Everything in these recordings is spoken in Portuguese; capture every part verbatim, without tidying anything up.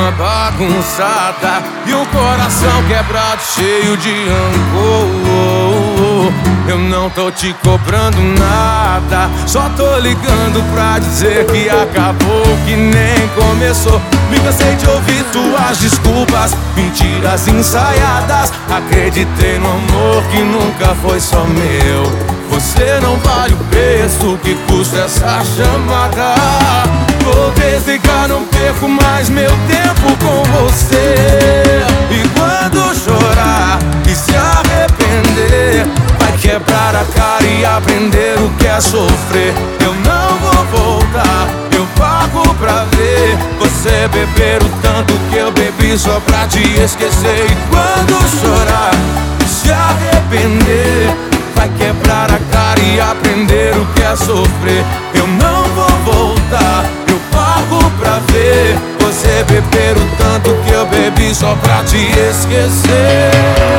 alma bagunçada e um coração quebrado, cheio de rancor. Eu não tô te cobrando nada, só tô ligando pra dizer que acabou, que nem começou. Me cansei de ouvir tuas desculpas, mentiras ensaiadas. Acreditei no amor que nunca foi só meu. Você não vale o preço que custa essa chamada. Vou desligar, não perco mais meu tempo com você. E quando chorar e se arrepender, vai quebrar a cara e aprender o que é sofrer. Eu não vou voltar, eu pago pra ver você beber o tanto que eu bebi só pra te esquecer. E quando chorar e se arrepender, vai quebrar a cara e aprender o que é sofrer. Eu não vou voltar, eu pago pra ver você beber o tanto que eu bebi só pra te esquecer.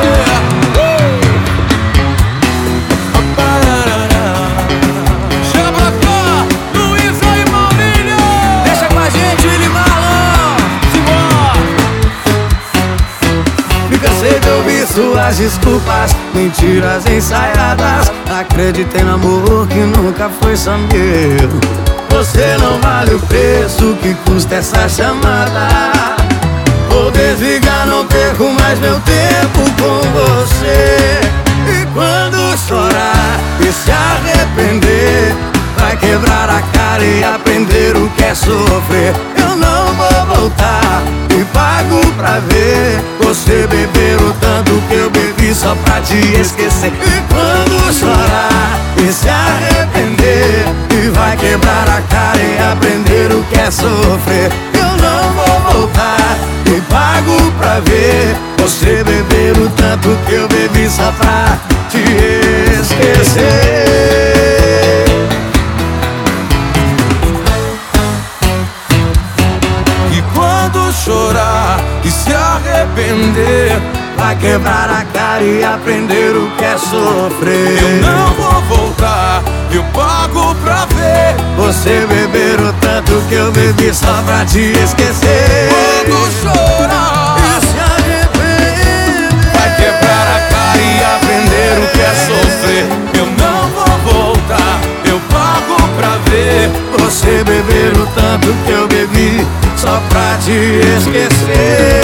Chega pra cá, Luísa e Marília. Deixa com a gente, Willy Marlon. Simbora. Me cansei de ouvir suas desculpas, mentiras ensaiadas. Acreditei no amor que nunca foi só meu. Você não vale o preço que custa essa chamada. Vou desligar, não perco mais meu tempo com você. E quando chorar e se arrepender, vai quebrar a cara e aprender o que é sofrer. Eu não vou voltar e pago pra ver você beber o tanto que eu bebi só pra te esquecer. E quando chorar e se arrepender, e vai quebrar a cara e aprender o que é sofrer. Eu não vou voltar e pago pra ver você beber o tanto que eu bebi só pra te esquecer. E quando chorar e se arrepender, vai quebrar a cara e aprender o que é sofrer. eu não vou voltar, eu pago pra ver você beber o tanto que eu bebi só pra te esquecer. quando chorar E se arrepender, vai quebrar a cara e aprender o que é sofrer. Eu não vou voltar, eu pago pra ver você beber o tanto que eu bebi só pra te esquecer.